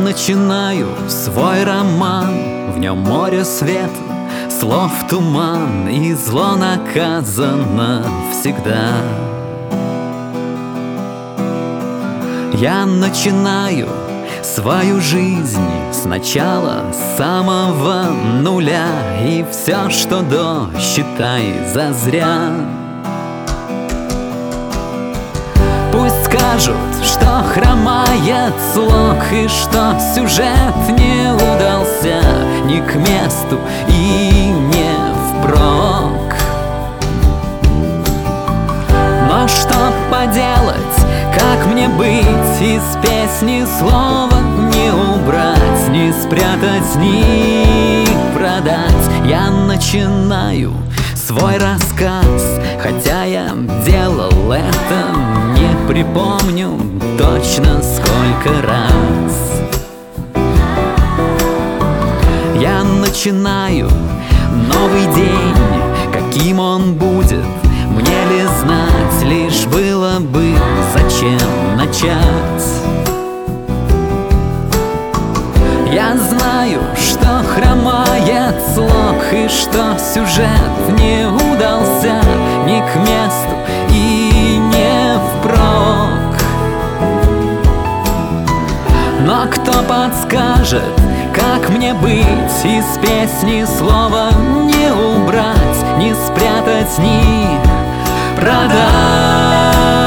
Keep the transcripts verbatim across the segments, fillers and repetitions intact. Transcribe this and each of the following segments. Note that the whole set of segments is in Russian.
начинаю свой роман, в нем море света, слов туман, и зло наказано всегда. Я начинаю свою жизнь сначала, с самого нуля, и все, что до, считай зазря. Пусть скажут, что хромает слог, и что сюжет не удался ни к месту и не впрок. Но что поделать, как мне быть? Из песни слова не убрать, не спрятать, ни продать. Я начинаю свой рассказ, хотя я делал это, не припомню точно сколько раз. Я начинаю новый день, каким он будет, мне ли знать, лишь было бы зачем начать. Я знаю, что хромает слог, и что сюжет не удался ни к месту и не впрок. Но кто подскажет, как мне быть? Из песни слова не убрать, не спрятать, ни продать.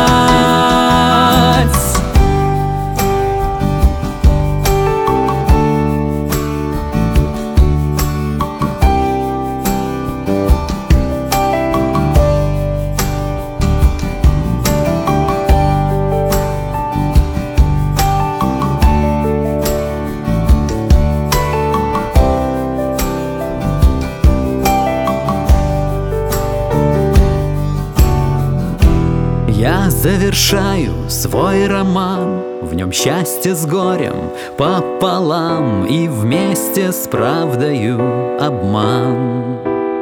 Я завершаю свой роман, в нем счастье с горем пополам, и вместе с правдою обман.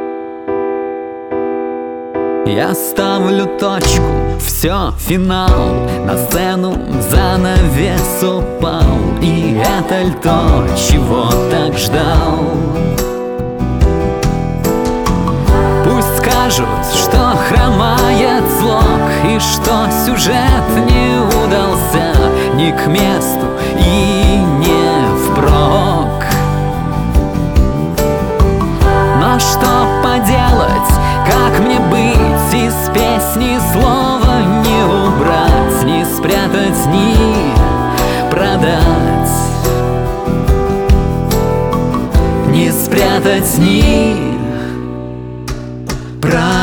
Я ставлю точку, все, финал, на сцену занавес упал, и это ль то, чего так ждал? Пусть скажут, что хромает слог, и что сюжет не удался ни к месту и не впрок. Но что поделать, как мне быть? Из песни слова не убрать, не спрятать, ни продать, не спрятать, ни продать.